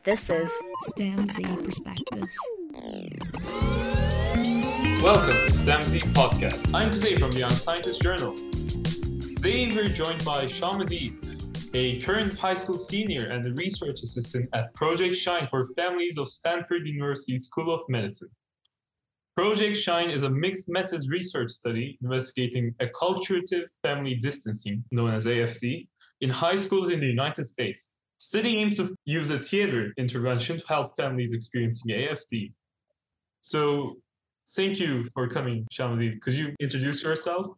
This is STEM Z Perspectives. Welcome to STEM Z Podcast. I'm Jose from the Young Scientist Journal. Today we're joined by Shamadeep, a current high school senior and a research assistant at Project Shine for families of Stanford University School of Medicine. Project Shine is a mixed methods research study investigating acculturative family distancing, known as AFD, in high schools in the United States. Study aims to use a theater intervention to help families experiencing AFD. So, thank you for coming, Shamadeep. Could you introduce yourself?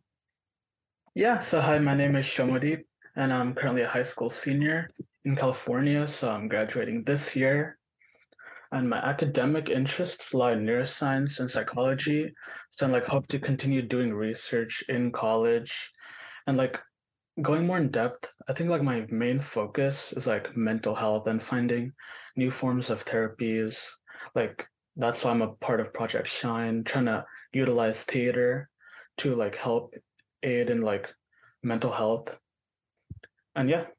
Yeah, so hi, my name is Shomadeep, and I'm currently a high school senior in California, so I'm graduating this year. And my academic interests lie in neuroscience and psychology, so I hope to continue doing research in college. And going more in depth, I think my main focus is mental health and finding new forms of therapies. That's why I'm a part of Project Shine, trying to utilize theater to help aid in mental health. And yeah.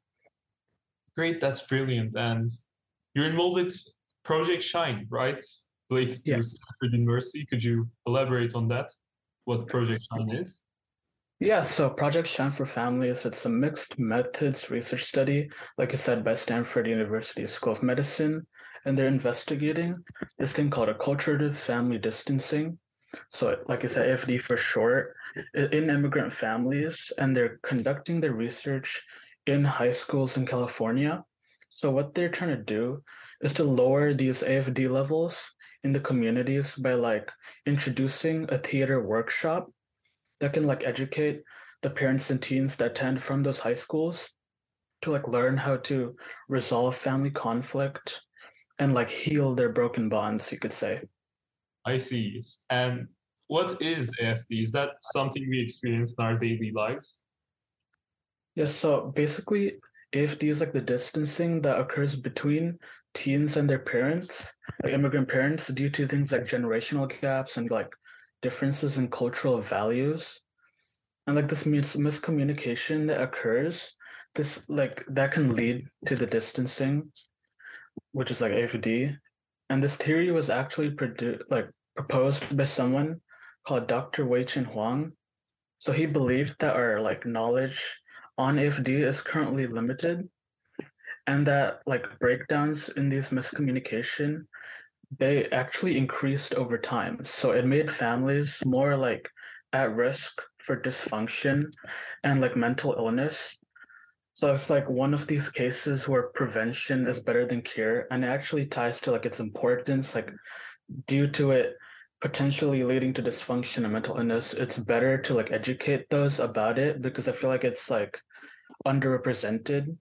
Great, that's brilliant. And you're involved with Project Shine, right? Related to Stanford University. Could you elaborate on that? What Project Shine is? Yeah, so Project Shine for Families, it's a mixed methods research study, like I said, by Stanford University School of Medicine, and they're investigating this thing called acculturative family distancing. So like I said, AFD for short, in immigrant families, and they're conducting their research in high schools in California. So what they're trying to do is to lower these AFD levels in the communities by introducing a theater workshop that can educate the parents and teens that attend from those high schools to learn how to resolve family conflict and heal their broken bonds, you could say. I see. And what is AFD? Is that something we experience in our daily lives? Yes, so basically AFD is the distancing that occurs between teens and their parents, immigrant parents, due to things like generational gaps and differences in cultural values. And this miscommunication that occurs, this that can lead to the distancing, which is AFD. And this theory was actually proposed by someone called Dr. Wei-Chin Huang. So he believed that our knowledge on AFD is currently limited, and that breakdowns in these miscommunication, they actually increased over time. So it made families more at risk for dysfunction and mental illness. So it's one of these cases where prevention is better than cure, and it actually ties to its importance, due to it potentially leading to dysfunction and mental illness. It's better to educate those about it, because I feel it's underrepresented.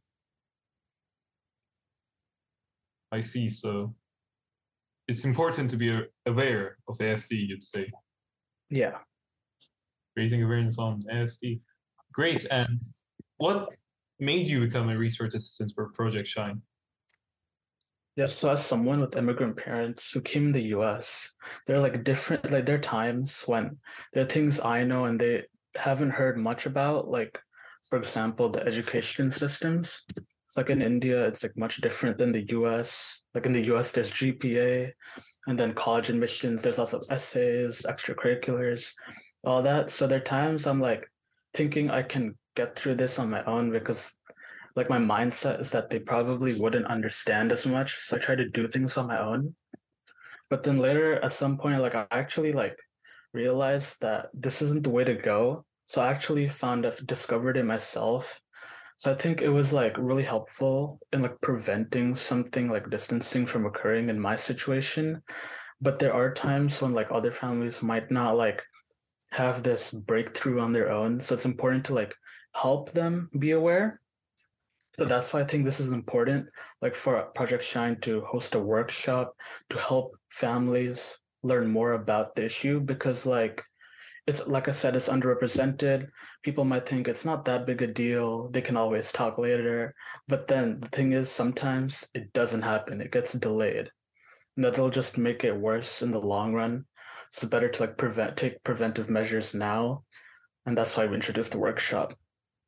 I see. So it's important to be aware of AFD, you'd say. Yeah. Raising awareness on AFD. Great. And what made you become a research assistant for Project Shine? Yes, so as someone with immigrant parents who came in the US, there are different, there are times when there are things I know and they haven't heard much about, for example, the education systems. It's in India, it's much different than the US. In the US, there's GPA, and then college admissions, there's also essays, extracurriculars, all that. So there are times I'm thinking I can get through this on my own, because my mindset is that they probably wouldn't understand as much. So I try to do things on my own. But then later at some point, I actually realized that this isn't the way to go. So I actually discovered it myself. So I think it was really helpful in preventing something distancing from occurring in my situation. But there are times when other families might not have this breakthrough on their own. So it's important to help them be aware. So that's why I think this is important, for Project Shine to host a workshop to help families learn more about the issue, because it's I said, it's underrepresented. People might think it's not that big a deal. They can always talk later. But then the thing is, sometimes it doesn't happen. It gets delayed. And that'll just make it worse in the long run. So it's better to take preventive measures now. And that's why we introduced the workshop.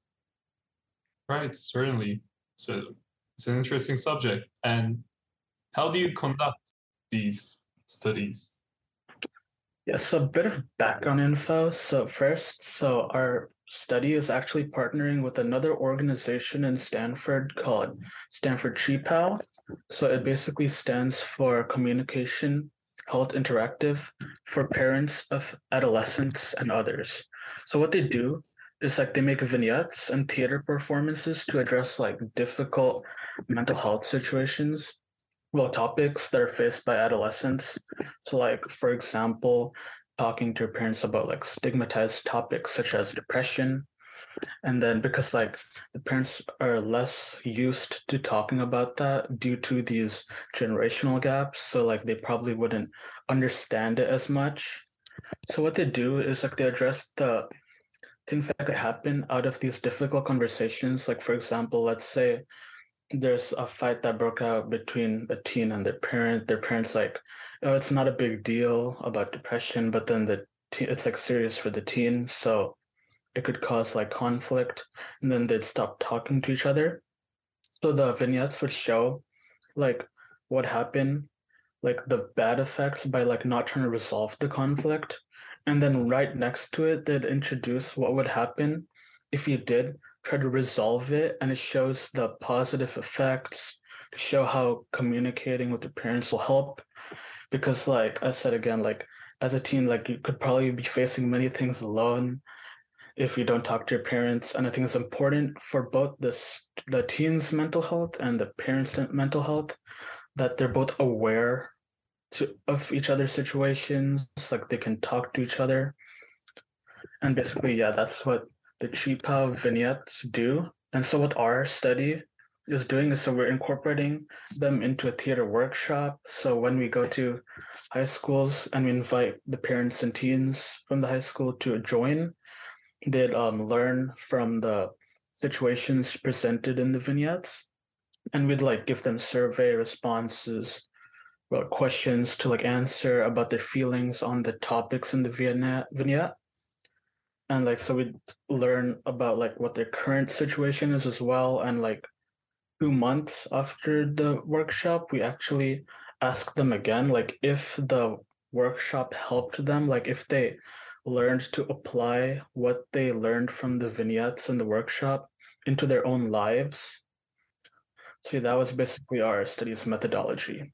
Right, certainly. So it's an interesting subject. And How do you conduct these studies? Yeah, so a bit of background info. So our study is actually partnering with another organization in Stanford called Stanford CHIPAL. So it basically stands for Communication Health Interactive for Parents of Adolescents and Others. So what they do is like they make vignettes and theater performances to address like difficult mental health situations, well, topics that are faced by adolescents. So, like, for example, talking to your parents about like stigmatized topics such as depression. And then because like the parents are less used to talking about that due to these generational gaps, so like they probably wouldn't understand it as much. So what they do is like they address the things that could happen out of these difficult conversations. Like for example, let's say there's a fight that broke out between a teen and their parent. Their parents like, oh, it's not a big deal about depression, but then it's like serious for the teen, so it could cause like conflict, and then they'd stop talking to each other. So the vignettes would show like what happened, like the bad effects by like not trying to resolve the conflict, and then right next to it, they'd introduce what would happen if you did try to resolve it, and it shows the positive effects to show how communicating with the parents will help. Because, like I said again, like as a teen, like you could probably be facing many things alone if you don't talk to your parents, and I think it's important for both the teens' mental health and the parents' mental health that they're both aware of each other's situations, like they can talk to each other. And basically, yeah, that's what the Chipa vignettes do. And so what our study is doing is so we're incorporating them into a theater workshop. So when we go to high schools and we invite the parents and teens from the high school to join, they'd learn from the situations presented in the vignettes. And we'd like give them survey responses, well, questions to like answer about their feelings on the topics in the vignette. And like so we learn about like what their current situation is as well. And like 2 months after the workshop, we actually ask them again, like if the workshop helped them, like if they learned to apply what they learned from the vignettes in the workshop into their own lives. So that was basically our studies methodology.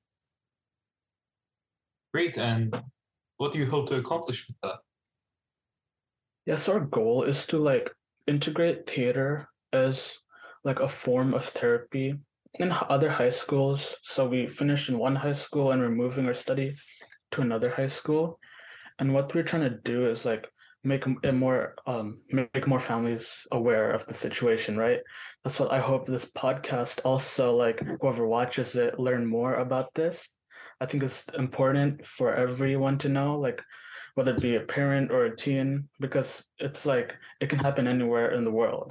Great. And what do you hope to accomplish with that? Yes, our goal is to like integrate theater as like a form of therapy in other high schools. So we finished in one high school and we're moving our study to another high school. And what we're trying to do is like make more families aware of the situation, right? That's what I hope this podcast also, like whoever watches it, learn more about this. I think it's important for everyone to know, like whether it be a parent or a teen, because it's like it can happen anywhere in the world.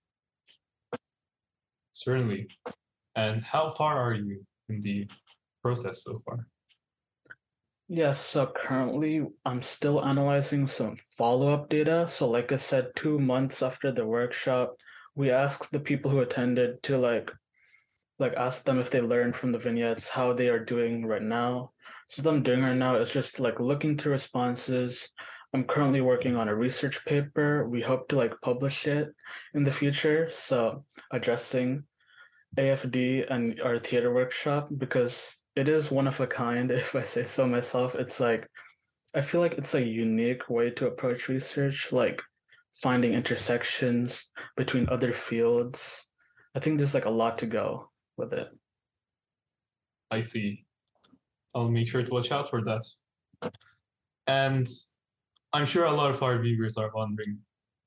Certainly. And how far are you in the process so far? Yes, so currently I'm still analyzing some follow-up data. So like I said, 2 months after the workshop, we asked the people who attended to like ask them if they learned from the vignettes, how they are doing right now. So what I'm doing right now is just like looking through responses. I'm currently working on a research paper. We hope to like publish it in the future. So addressing AFD and our theater workshop, because it is one of a kind, if I say so myself. It's like I feel like it's a unique way to approach research, like finding intersections between other fields. I think there's like a lot to go with it. I see. I'll make sure to watch out for that. And I'm sure a lot of our viewers are wondering,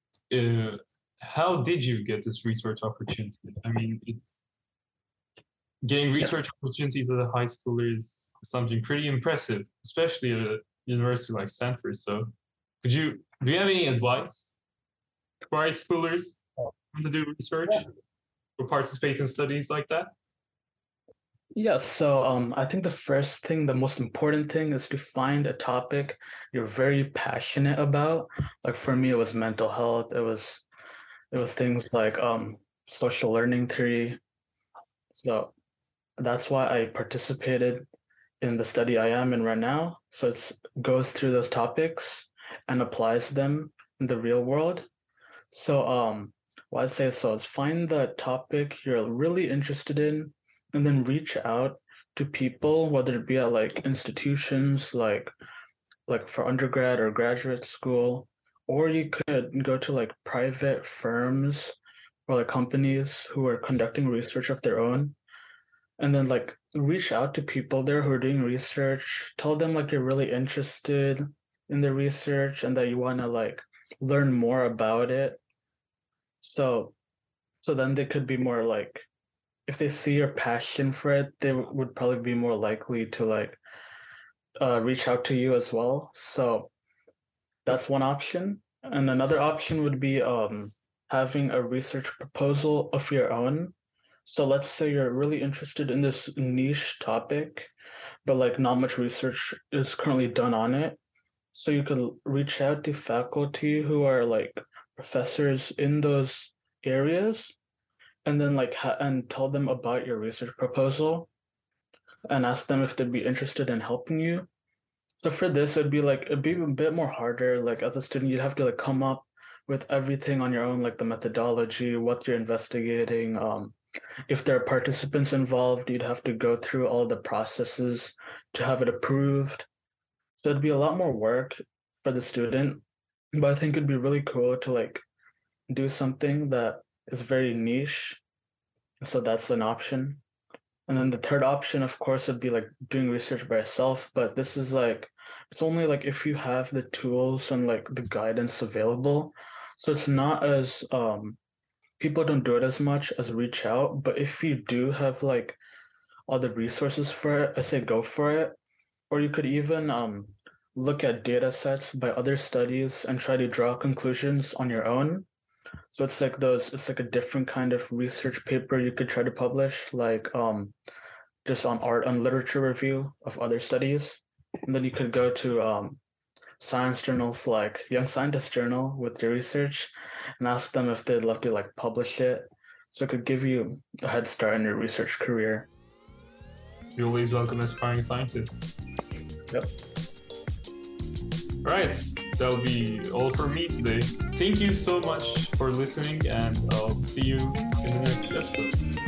how did you get this research opportunity? I mean, getting research opportunities at a high school is something pretty impressive, especially at a university like Stanford. So, do you have any advice for high schoolers who want to do research or participate in studies like that? Yeah, so I think the first thing, the most important thing is to find a topic you're very passionate about. Like for me, it was mental health. It was things like social learning theory. So That's why I participated in the study I am in right now. So it goes through those topics and applies them in the real world. So what I'd say is find the topic you're really interested in and then reach out to people, whether it be at like institutions like for undergrad or graduate school, or you could go to like private firms or like companies who are conducting research of their own, and then like reach out to people there who are doing research, tell them like you're really interested in the research and that you want to like learn more about it. So then they could be more like, if they see your passion for it, they would probably be more likely to like reach out to you as well. So that's one option. And another option would be having a research proposal of your own. So let's say you're really interested in this niche topic, but like not much research is currently done on it. So you could reach out to faculty who are like professors in those areas, and then like and tell them about your research proposal and ask them if they'd be interested in helping you. So for this, it'd be a bit more harder. Like as a student, you'd have to like come up with everything on your own, like the methodology, what you're investigating. If there are participants involved, you'd have to go through all the processes to have it approved. So it'd be a lot more work for the student, but I think it'd be really cool to like do something that is very niche. So that's an option. And then the third option, of course, would be like doing research by yourself. But this is like, it's only like if you have the tools and like the guidance available. So it's not as, people don't do it as much as reach out. But if you do have like all the resources for it, I say go for it. Or you could even look at data sets by other studies and try to draw conclusions on your own. So it's like a different kind of research paper you could try to publish, like just on art and literature review of other studies. And then you could go to science journals like Young Scientist Journal with your research and ask them if they'd love to like publish it. So it could give you a head start in your research career. You always welcome aspiring scientists. Yep. Right, that'll be all for me today. Thank you so much for listening, and I'll see you in the next episode.